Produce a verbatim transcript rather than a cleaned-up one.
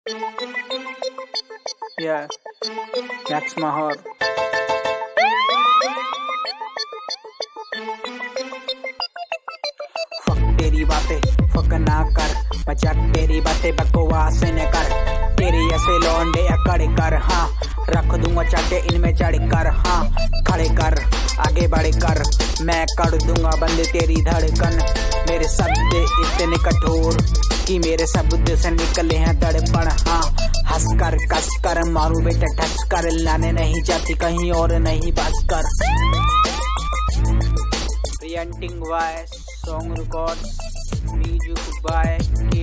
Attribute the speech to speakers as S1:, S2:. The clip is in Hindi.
S1: Yeah, that's my heart. Fuck तेरी बातें, fuck ना कर, मजाक तेरी बातें बकवास न कर, तेरी ऐसे लौंडे अकड़ कर, हाँ रख दूंगा चाटे इनमें चढ़ कर, हाँ खड़े कर आगे बढ़ कर, मैं कर दूंगा बंद तेरी धड़कन। मेरे शब्द इतने कठोर कि मेरे शब्द से निकले हैं दड़पण, हाँ हंस कर कस कर मारू बेटा टच कर, लाने नहीं जाती कहीं और नहीं बस कर। Presenting by Song Records, music by